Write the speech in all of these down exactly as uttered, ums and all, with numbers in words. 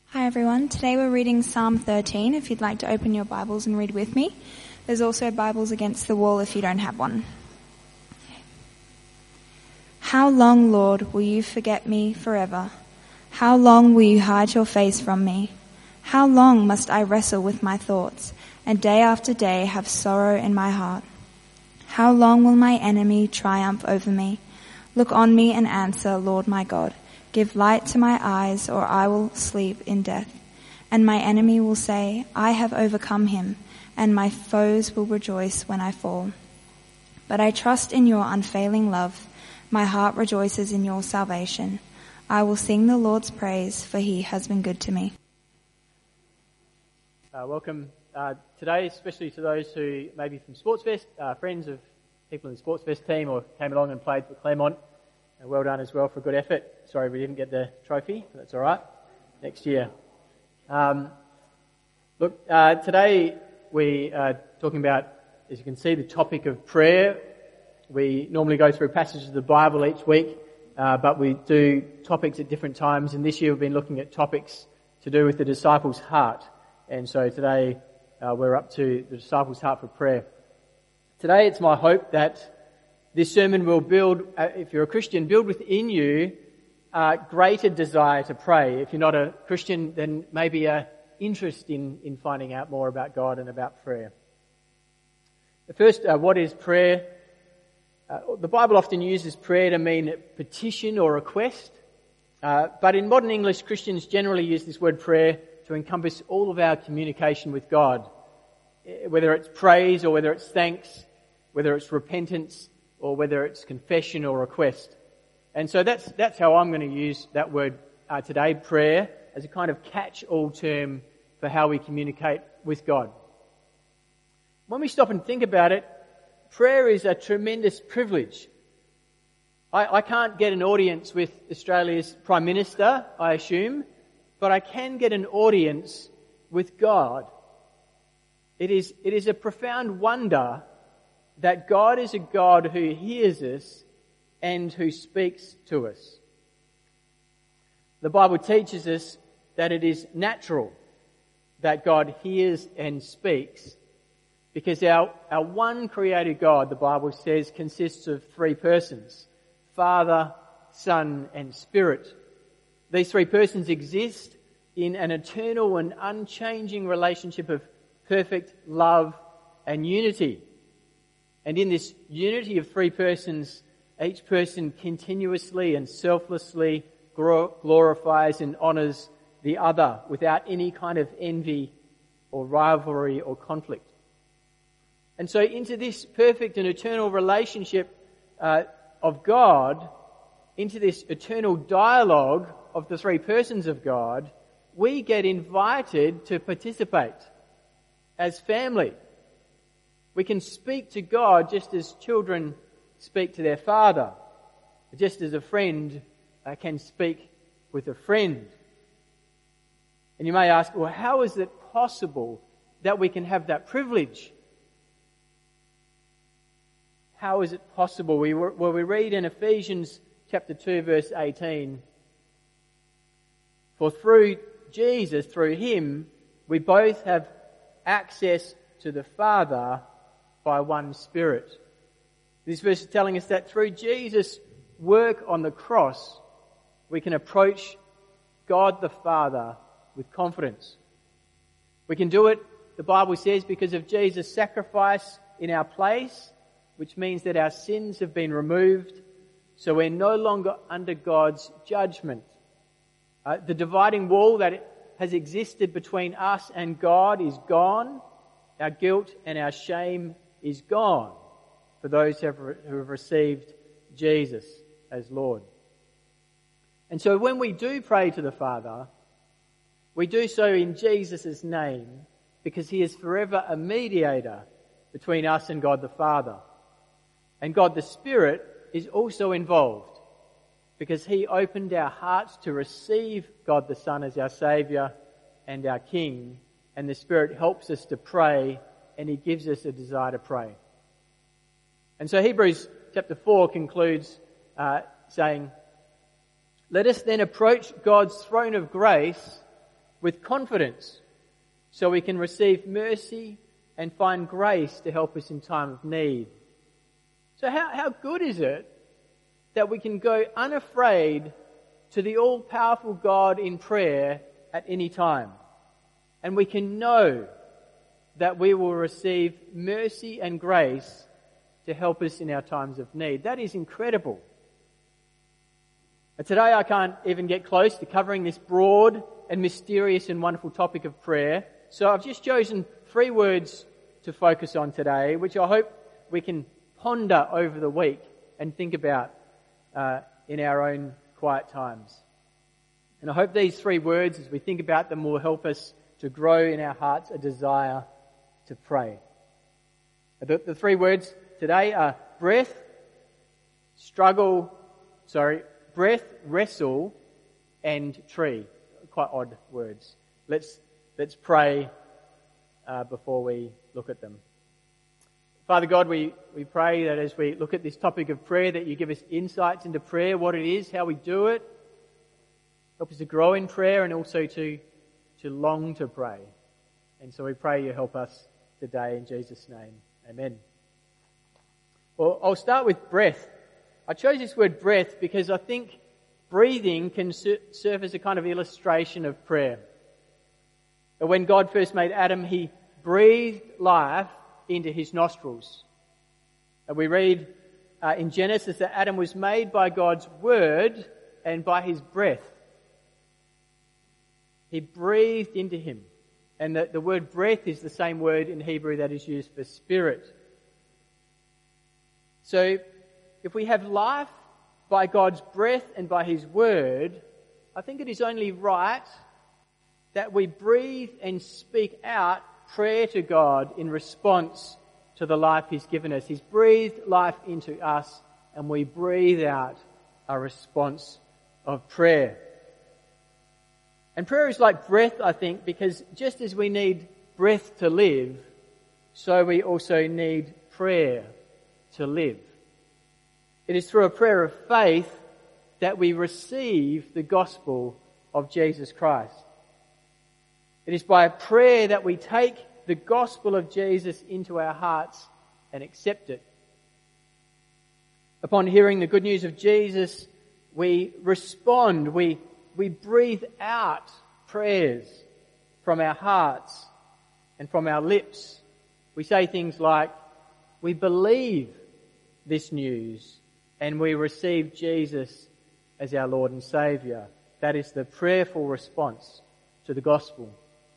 Hi everyone, today we're reading Psalm thirteen if you'd like to open your Bibles and read with me. There's also Bibles against the wall if you don't have one. How long, Lord, will you forget me forever? How long will you hide your face from me? How long must I wrestle with my thoughts and day after day have sorrow in my heart? How long will my enemy triumph over me? Look on me and answer, Lord my God. Give light to my eyes, or I will sleep in death. And my enemy will say, I have overcome him, and my foes will rejoice when I fall. But I trust in your unfailing love. My heart rejoices in your salvation. I will sing the Lord's praise, for he has been good to me. Uh, welcome uh, today, especially to those who may be from Sportsfest, uh, friends of people in the Sportsfest team, or came along and played for Claremont. And well done as well for a good effort. Sorry we didn't get the trophy, but that's all right. Next year. Um, look, uh, today we are talking about, as you can see, the topic of prayer. We normally go through passages of the Bible each week, uh, but we do topics at different times. And this year we've been looking at topics to do with the disciples' heart. And so today uh, we're up to the disciples' heart for prayer. Today it's my hope that this sermon will build, uh, if you're a Christian, build within you a greater desire to pray. If you're not a Christian, then maybe an interest in, in finding out more about God and about prayer. First, uh, what is prayer? Uh, the Bible often uses prayer to mean petition or request. Uh, but in modern English, Christians generally use this word prayer to encompass all of our communication with God. Whether it's praise or whether it's thanks, whether it's repentance, or whether it's confession or request. And so that's that's how I'm going to use that word uh, today, prayer, as a kind of catch-all term for how we communicate with God. When we stop and think about it, prayer is a tremendous privilege. I, I can't get an audience with Australia's Prime Minister, I assume, but I can get an audience with God. It is it is a profound wonder that God is a God who hears us and who speaks to us. The Bible teaches us that it is natural that God hears and speaks because our, our one created God, the Bible says, consists of three persons: Father, Son, and Spirit. These three persons exist in an eternal and unchanging relationship of perfect love and unity. And in this unity of three persons, each person continuously and selflessly glorifies and honours the other without any kind of envy or rivalry or conflict. And so into this perfect and eternal relationship uh, of God, into this eternal dialogue of the three persons of God, we get invited to participate as family. We can speak to God just as children speak to their father, just as a friend uh, can speak with a friend. And you may ask, well, how is it possible that we can have that privilege? How is it possible? We, well, we read in Ephesians chapter two, verse eighteen, for through Jesus, through him, we both have access to the Father by one Spirit. This verse is telling us that through Jesus' work on the cross, we can approach God the Father with confidence. We can do it, the Bible says, because of Jesus' sacrifice in our place, which means that our sins have been removed, so we're no longer under God's judgment. Uh, the dividing wall that has existed between us and God is gone. Our guilt and our shame is gone for those who have, re- who have received Jesus as Lord. And so when we do pray to the Father, we do so in Jesus' name because he is forever a mediator between us and God the Father. And God the Spirit is also involved because he opened our hearts to receive God the Son as our Saviour and our King, and the Spirit helps us to pray, and he gives us a desire to pray. And so Hebrews chapter four concludes uh, saying, let us then approach God's throne of grace with confidence so we can receive mercy and find grace to help us in time of need. So how, how good is it that we can go unafraid to the all-powerful God in prayer at any time? And we can know that we will receive mercy and grace to help us in our times of need. That is incredible. But today I can't even get close to covering this broad and mysterious and wonderful topic of prayer. So I've just chosen three words to focus on today, which I hope we can ponder over the week and think about uh, in our own quiet times. And I hope these three words, as we think about them, will help us to grow in our hearts a desire to pray. The, the three words today are breath, struggle, sorry, breath, wrestle, and tree. Quite odd words. Let's let's pray uh, before we look at them. Father God, we, we pray that as we look at this topic of prayer, that you give us insights into prayer, what it is, how we do it. Help us to grow in prayer and also to, to long to pray. And so we pray you help us today in Jesus' name. Amen. Well, I'll start with breath. I chose this word breath because I think breathing can serve as a kind of illustration of prayer. When God first made Adam, he breathed life into his nostrils. And we read uh, in Genesis that Adam was made by God's word and by his breath. He breathed into him. And the, the word breath is the same word in Hebrew that is used for spirit. So, if we have life by God's breath and by his word, I think it is only right that we breathe and speak out prayer to God in response to the life he's given us. He's breathed life into us, and we breathe out a response of prayer. And prayer is like breath, I think, because just as we need breath to live, so we also need prayer to live. It is through a prayer of faith that we receive the gospel of Jesus Christ. It is by a prayer that we take the gospel of Jesus into our hearts and accept it. Upon hearing the good news of Jesus, we respond, we We breathe out prayers from our hearts and from our lips. We say things like, we believe this news and we receive Jesus as our Lord and Saviour. That is the prayerful response to the gospel.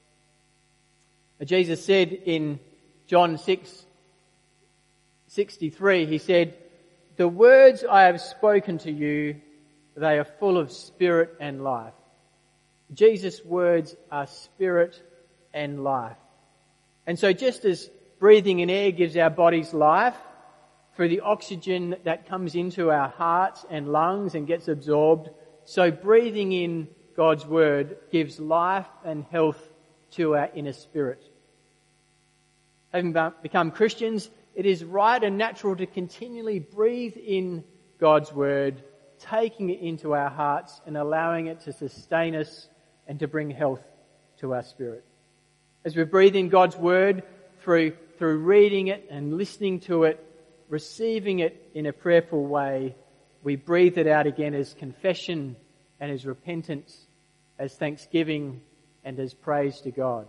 Jesus said in John six sixty-three, he said, "The words I have spoken to you, they are full of spirit and life." Jesus' words are spirit and life. And so just as breathing in air gives our bodies life through the oxygen that comes into our hearts and lungs and gets absorbed, so breathing in God's word gives life and health to our inner spirit. Having become Christians, it is right and natural to continually breathe in God's word, taking it into our hearts and allowing it to sustain us and to bring health to our spirit. As we breathe in God's word through, through reading it and listening to it, receiving it in a prayerful way, we breathe it out again as confession and as repentance, as thanksgiving and as praise to God.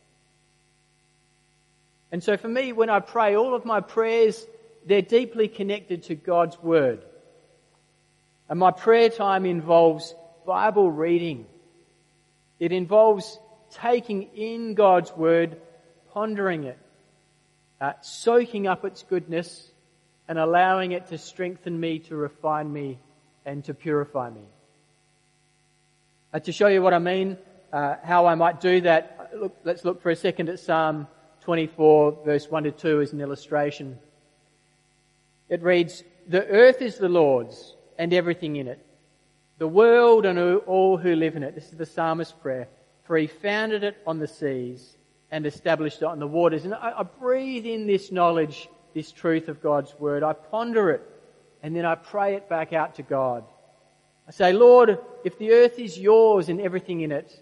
And so for me, when I pray, all of my prayers, they're deeply connected to God's word. And my prayer time involves Bible reading. It involves taking in God's word, pondering it, uh, soaking up its goodness, and allowing it to strengthen me, to refine me, and to purify me. Uh, to show you what I mean, uh, how I might do that, look, let's look for a second at Psalm twenty-four, verse one to two as an illustration. It reads, "The earth is the Lord's, and everything in it, the world and all who live in it." This is the psalmist's prayer. "For he founded it on the seas and established it on the waters." And I, I breathe in this knowledge, this truth of God's word. I ponder it, and then I pray it back out to God. I say, "Lord, if the earth is yours and everything in it,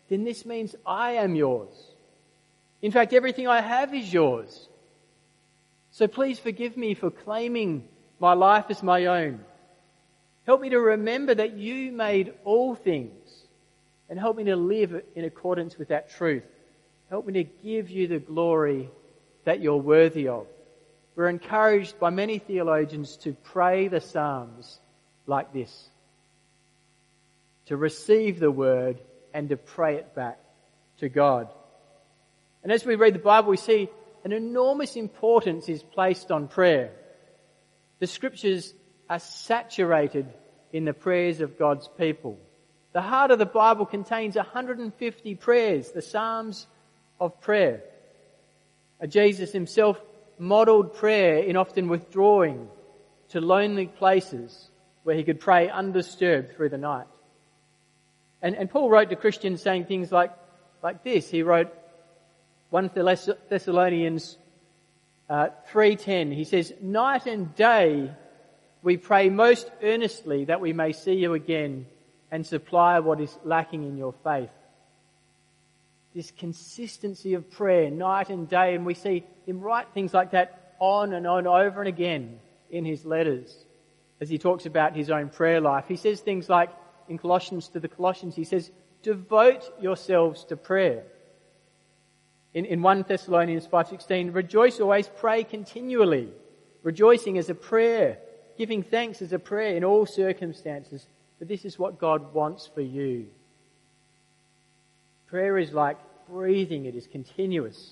then this means I am yours. In fact, everything I have is yours. So please forgive me for claiming my life as my own. Help me to remember that you made all things, and help me to live in accordance with that truth. Help me to give you the glory that you're worthy of. We're encouraged by many theologians to pray the Psalms like this, to receive the word and to pray it back to God. And as we read the Bible, we see an enormous importance is placed on prayer. The scriptures are saturated in the prayers of God's people. The heart of the Bible contains one hundred fifty prayers, the Psalms of prayer. Jesus himself modelled prayer in often withdrawing to lonely places where he could pray undisturbed through the night. And, and Paul wrote to Christians saying things like, like this. He wrote First Thessalonians uh, three ten. He says, "Night and day we pray most earnestly that we may see you again and supply what is lacking in your faith." This consistency of prayer night and day, and we see him write things like that on and on over and again in his letters as he talks about his own prayer life. He says things like in Colossians to the Colossians, he says, "Devote yourselves to prayer." In, in First Thessalonians five sixteen, "Rejoice always, pray continually." Rejoicing as a prayer, giving thanks as a prayer in all circumstances, for this is what God wants for you. Prayer is like breathing, it is continuous.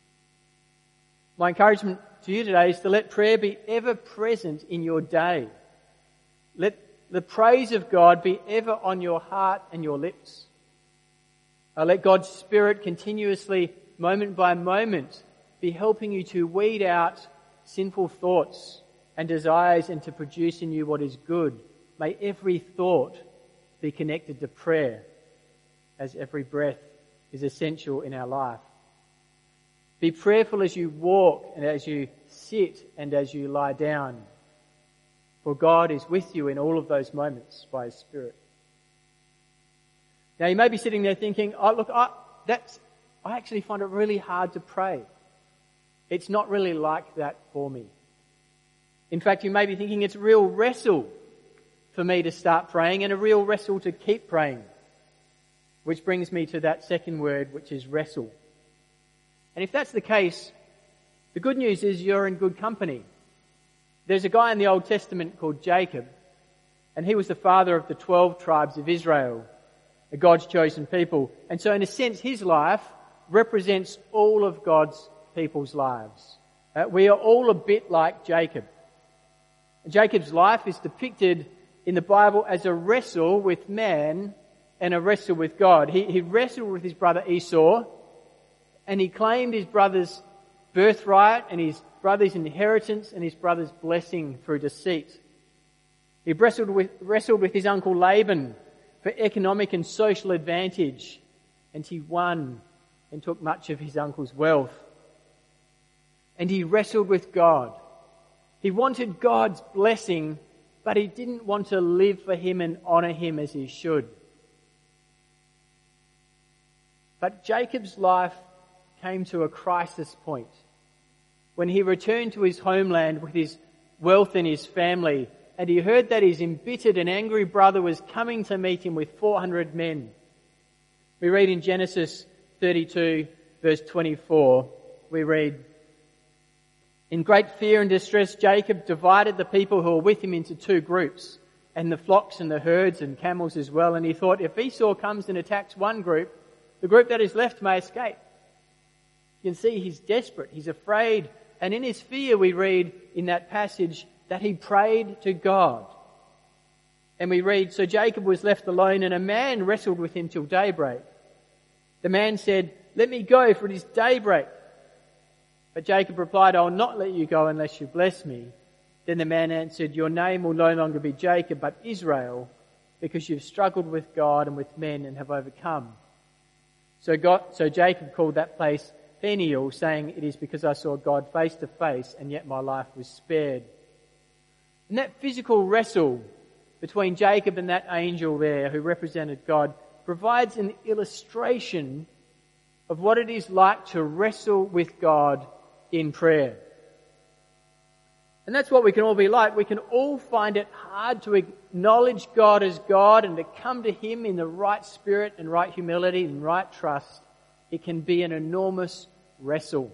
My encouragement to you today is to let prayer be ever present in your day. Let the praise of God be ever on your heart and your lips. Uh, let God's Spirit continuously, moment by moment, be helping you to weed out sinful thoughts and desires and to produce in you what is good. May every thought be connected to prayer, as every breath is essential in our life. Be prayerful as you walk and as you sit and as you lie down, for God is with you in all of those moments by His Spirit. Now you may be sitting there thinking, oh look, I, that's, I actually find it really hard to pray. It's not really like that for me. In fact, you may be thinking it's a real wrestle for me to start praying and a real wrestle to keep praying. Which brings me to that second word, which is wrestle. And if that's the case, the good news is you're in good company. There's a guy in the Old Testament called Jacob, and he was the father of the twelve tribes of Israel, God's chosen people. And so in a sense, his life represents all of God's people's lives. Uh, we are all a bit like Jacob. Jacob's life is depicted in the Bible as a wrestle with man and a wrestle with God. He, he wrestled with his brother Esau, and he claimed his brother's birthright and his brother's inheritance and his brother's blessing through deceit. He wrestled with, wrestled with his uncle Laban for economic and social advantage, and he won and took much of his uncle's wealth. And he wrestled with God. He wanted God's blessing, but he didn't want to live for Him and honour Him as he should. But Jacob's life came to a crisis point when he returned to his homeland with his wealth and his family, and he heard that his embittered and angry brother was coming to meet him with four hundred men. We read in Genesis thirty-two, verse twenty-four, we read, "In great fear and distress, Jacob divided the people who were with him into two groups, and the flocks and the herds and camels as well. And he thought, if Esau comes and attacks one group, the group that is left may escape." You can see he's desperate, he's afraid. And in his fear, we read in that passage that he prayed to God. And we read, "So Jacob was left alone, and a man wrestled with him till daybreak. The man said, 'Let me go, for it is daybreak.' But Jacob replied, 'I will not let you go unless you bless me.' Then the man answered, 'Your name will no longer be Jacob, but Israel, because you've struggled with God and with men and have overcome.' So God, so Jacob called that place Peniel, saying, 'It is because I saw God face to face, and yet my life was spared.'" And that physical wrestle between Jacob and that angel there who represented God provides an illustration of what it is like to wrestle with God in prayer. And that's what we can all be like. We can all find it hard to acknowledge God as God and to come to Him in the right spirit and right humility and right trust. It can be an enormous wrestle.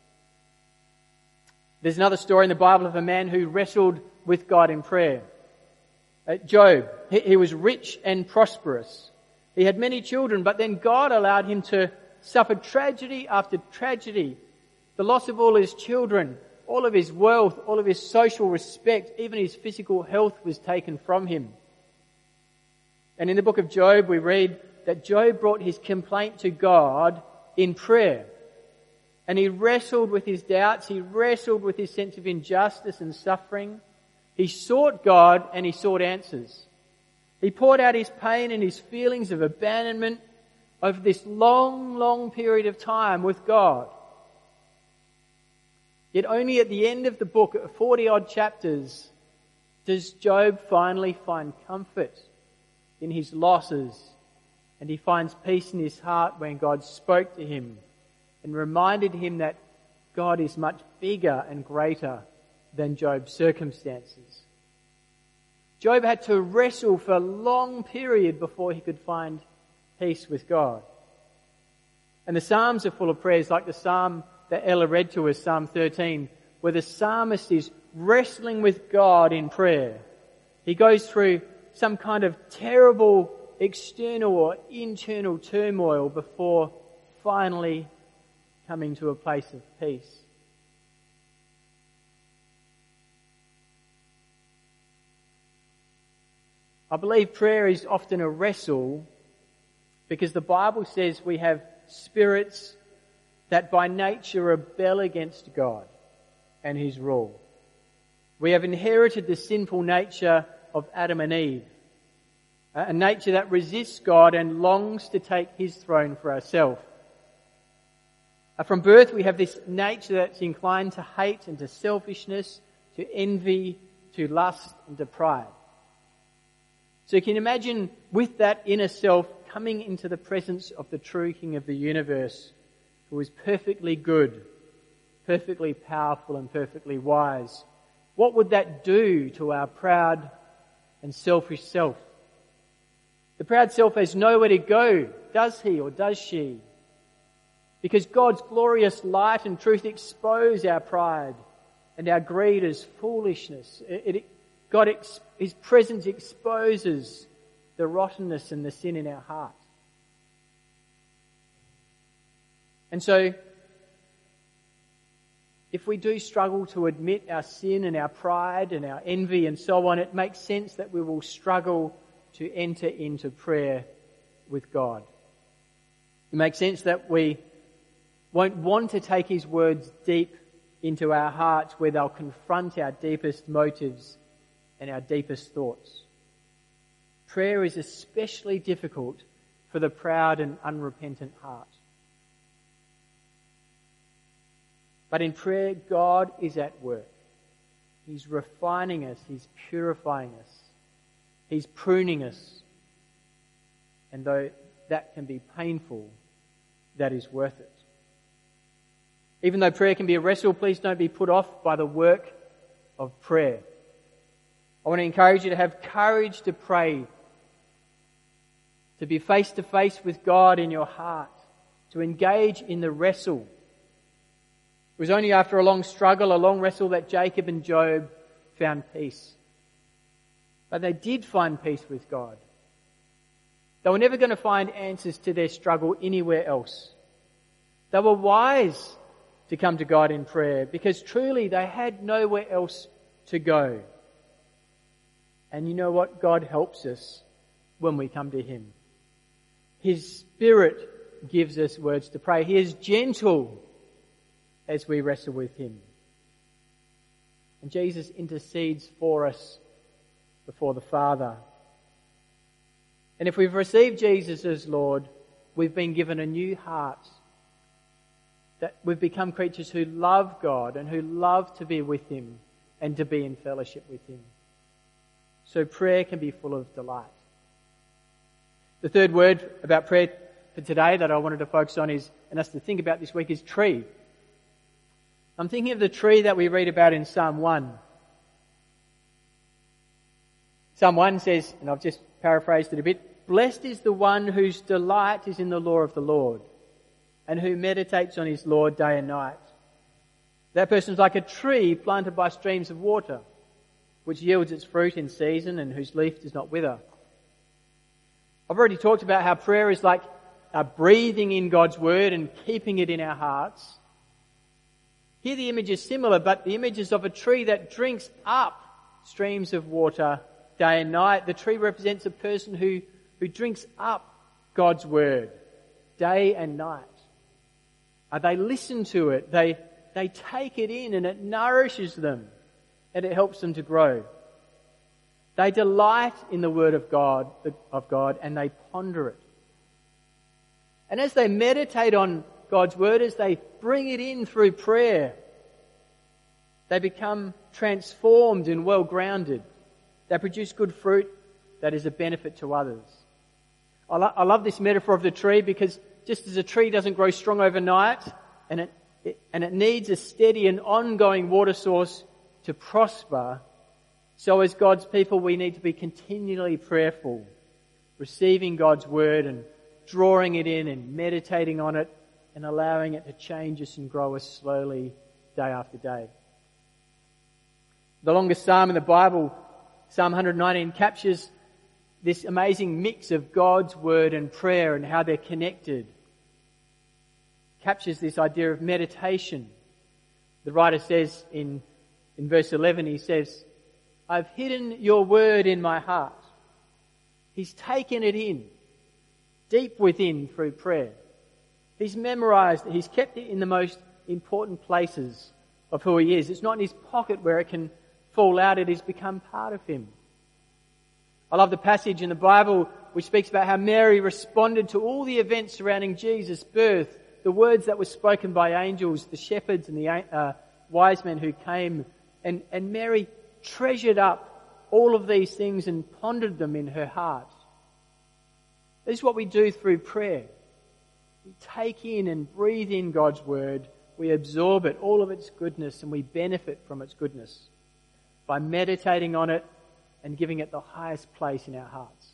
There's another story in the Bible of a man who wrestled with God in prayer. Uh, Job, he, he was rich and prosperous. He had many children, but then God allowed him to suffer tragedy after tragedy. The loss of all his children, all of his wealth, all of his social respect, even his physical health was taken from him. And in the book of Job, we read that Job brought his complaint to God in prayer. And he wrestled with his doubts, he wrestled with his sense of injustice and suffering. He sought God and he sought answers. He poured out his pain and his feelings of abandonment over this long, long period of time with God. Yet only at the end of the book, at forty-odd chapters, does Job finally find comfort in his losses, and he finds peace in his heart when God spoke to him and reminded him that God is much bigger and greater than Job's circumstances. Job had to wrestle for a long period before he could find peace with God. And the Psalms are full of prayers, like the Psalm that Ella read to us, Psalm thirteen, where the psalmist is wrestling with God in prayer. He goes through some kind of terrible external or internal turmoil before finally coming to a place of peace. I believe prayer is often a wrestle because the Bible says we have spirits that by nature rebel against God and His rule. We have inherited the sinful nature of Adam and Eve, a nature that resists God and longs to take His throne for ourselves. From birth we have this nature that's inclined to hate and to selfishness, to envy, to lust and to pride. So you can imagine with that inner self coming into the presence of the true King of the universe, who is perfectly good, perfectly powerful and perfectly wise. What would that do to our proud and selfish self? The proud self has nowhere to go, does he or does she? Because God's glorious light and truth expose our pride and our greed as foolishness. It, it, God, His presence exposes the rottenness and the sin in our heart. And so, if we do struggle to admit our sin and our pride and our envy and so on, it makes sense that we will struggle to enter into prayer with God. It makes sense that we won't want to take His words deep into our hearts where they'll confront our deepest motives and our deepest thoughts. Prayer is especially difficult for the proud and unrepentant heart. But in prayer, God is at work. He's refining us. He's purifying us. He's pruning us. And though that can be painful, that is worth it. Even though prayer can be a wrestle, please don't be put off by the work of prayer. I want to encourage you to have courage to pray, to be face to face with God in your heart, to engage in the wrestle. It was only after a long struggle, a long wrestle, that Jacob and Job found peace. But they did find peace with God. They were never going to find answers to their struggle anywhere else. They were wise to come to God in prayer because truly they had nowhere else to go. And you know what? God helps us when we come to Him. His Spirit gives us words to pray. He is gentle as we wrestle with Him. And Jesus intercedes for us before the Father. And if we've received Jesus as Lord, we've been given a new heart. That we've become creatures who love God and who love to be with Him and to be in fellowship with Him. So prayer can be full of delight. The third word about prayer for today that I wanted to focus on is, and us to think about this week, is tree. I'm thinking of the tree that we read about in Psalm one. Psalm one says, and I've just paraphrased it a bit, "Blessed is the one whose delight is in the law of the Lord, and who meditates on his law day and night. That person is like a tree planted by streams of water, which yields its fruit in season and whose leaf does not wither." I've already talked about how prayer is like uh, breathing in God's word and keeping it in our hearts. Here the image is similar, but the image is of a tree that drinks up streams of water day and night. The tree represents a person who, who drinks up God's word day and night. Uh, they listen to it, they, they take it in, and it nourishes them and it helps them to grow. They delight in the word of God, of God, and they ponder it. And as they meditate on God's word, as they bring it in through prayer, they become transformed and well-grounded. They produce good fruit that is a benefit to others. I, lo- I love this metaphor of the tree, because just as a tree doesn't grow strong overnight, and it, it and it needs a steady and ongoing water source to prosper, so as God's people we need to be continually prayerful, receiving God's word and drawing it in and meditating on it and allowing it to change us and grow us slowly day after day. The longest psalm in the Bible, Psalm one nineteen, captures this amazing mix of God's word and prayer and how they're connected. Captures this idea of meditation. The writer says in, in verse eleven, he says, "I've hidden your word in my heart." He's taken it in, deep within through prayer. He's memorized it. He's kept it in the most important places of who he is. It's not in his pocket where it can fall out. It has become part of him. I love the passage in the Bible which speaks about how Mary responded to all the events surrounding Jesus' birth, the words that were spoken by angels, the shepherds and the uh, wise men who came. And, and Mary treasured up all of these things and pondered them in her heart. This is what we do through prayer. We take in and breathe in God's word. We absorb it, all of its goodness, and we benefit from its goodness by meditating on it and giving it the highest place in our hearts.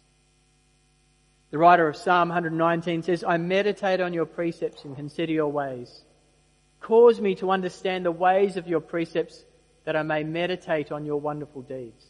The writer of Psalm one nineteen says, "I meditate on your precepts and consider your ways. Cause me to understand the ways of your precepts, that I may meditate on your wonderful deeds.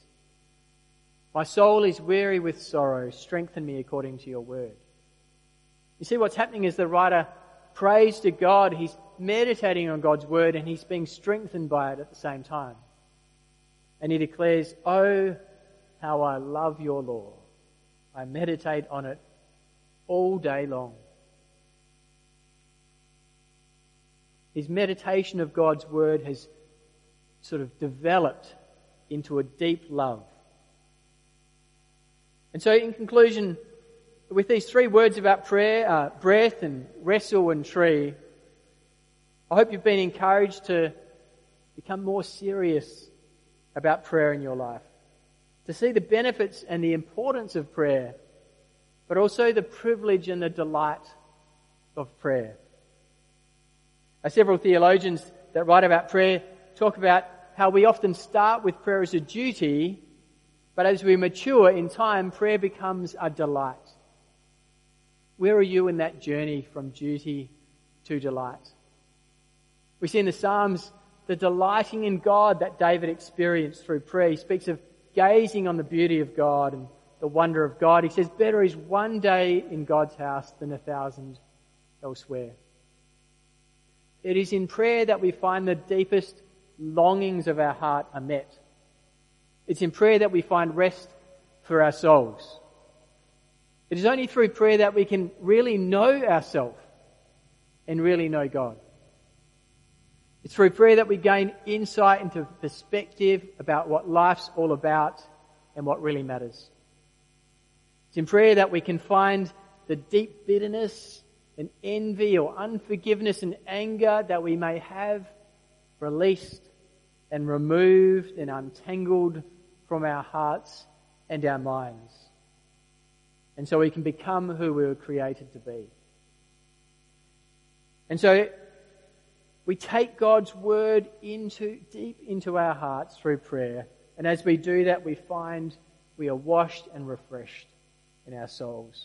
My soul is weary with sorrow. Strengthen me according to your word." You see what's happening is the writer prays to God. He's meditating on God's word and he's being strengthened by it at the same time. And he declares, "Oh, how I love your law. I meditate on it all day long." His meditation of God's word has sort of developed into a deep love. And so in conclusion, with these three words about prayer, uh, breath and wrestle and tree, I hope you've been encouraged to become more serious about prayer in your life, to see the benefits and the importance of prayer, but also the privilege and the delight of prayer. Uh, several theologians that write about prayer talk about how we often start with prayer as a duty, but as we mature in time, prayer becomes a delight. Where are you in that journey from duty to delight? We see in the Psalms the delighting in God that David experienced through prayer. He speaks of gazing on the beauty of God and the wonder of God. He says, "Better is one day in God's house than a thousand elsewhere." It is in prayer that we find the deepest longings of our heart are met. It's in prayer that we find rest for our souls. It is only through prayer that we can really know ourselves and really know God. It's through prayer that we gain insight into perspective about what life's all about and what really matters. It's in prayer that we can find the deep bitterness and envy or unforgiveness and anger that we may have released and removed and untangled from our hearts and our minds. and so we can become who we were created to be. And so we take God's word into deep into our hearts through prayer, and as we do that, we find we are washed and refreshed in our souls.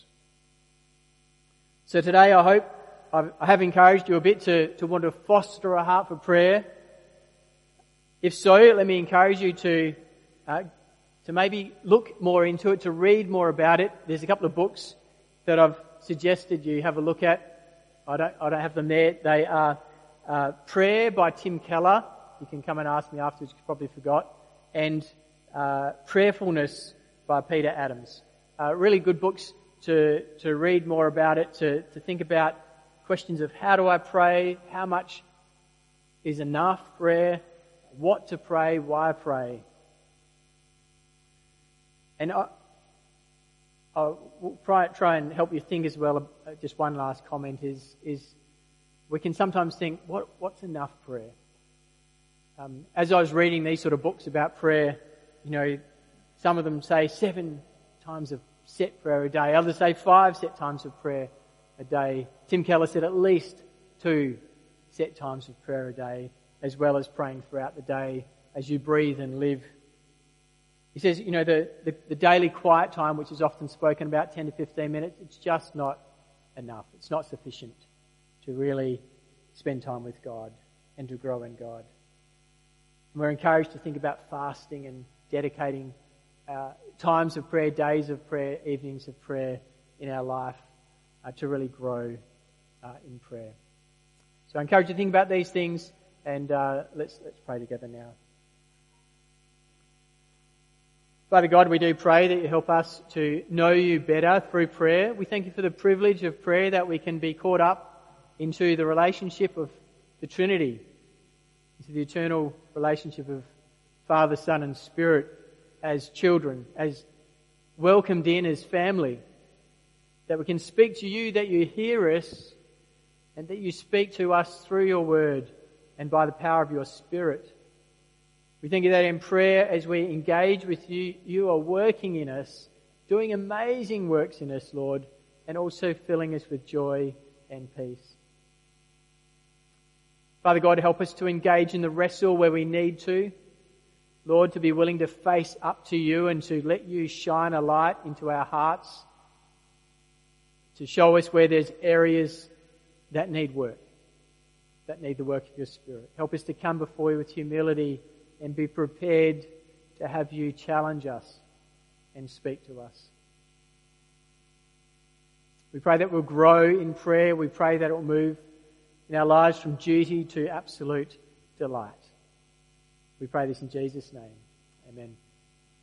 So today, I hope I've, I have encouraged you a bit to, to want to foster a heart for prayer. If so, let me encourage you to uh, to maybe look more into it, to read more about it. There's a couple of books that I've suggested you have a look at. I don't, I don't have them there. They are uh, Prayer by Tim Keller. You can come and ask me afterwards, you probably forgot. And uh, Prayerfulness by Peter Adams. Uh, really good books to, to read more about it, to, to think about questions of how do I pray, how much is enough prayer, what to pray, why pray. And I, I'll try, try and help you think as well. Just one last comment is, is we can sometimes think, what, what's enough prayer? Um, as I was reading these sort of books about prayer, you know, some of them say seven times of set prayer a day. Others say five set times of prayer a day. Tim Keller said at least two set times of prayer a day, as well as praying throughout the day as you breathe and live. He says, you know, the, the, the daily quiet time, which is often spoken about, ten to fifteen minutes, it's just not enough. It's not sufficient to really spend time with God and to grow in God. And we're encouraged to think about fasting and dedicating uh, times of prayer, days of prayer, evenings of prayer in our life uh, to really grow uh, in prayer. So I encourage you to think about these things, and uh, let's let's pray together now. Father God, we do pray that you help us to know you better through prayer. We thank you for the privilege of prayer, that we can be caught up into the relationship of the Trinity, into the eternal relationship of Father, Son and Spirit as children, as welcomed in as family, that we can speak to you, that you hear us, and that you speak to us through your word and by the power of your Spirit. We thank you that in prayer, as we engage with you, you are working in us, doing amazing works in us, Lord, and also filling us with joy and peace. Father God, help us to engage in the wrestle where we need to. Lord, to be willing to face up to you and to let you shine a light into our hearts, to show us where there's areas that need work, that need the work of your Spirit. Help us to come before you with humility and be prepared to have you challenge us and speak to us. We pray that we'll grow in prayer. We pray that it will move in our lives from duty to absolute delight. We pray this in Jesus' name. Amen.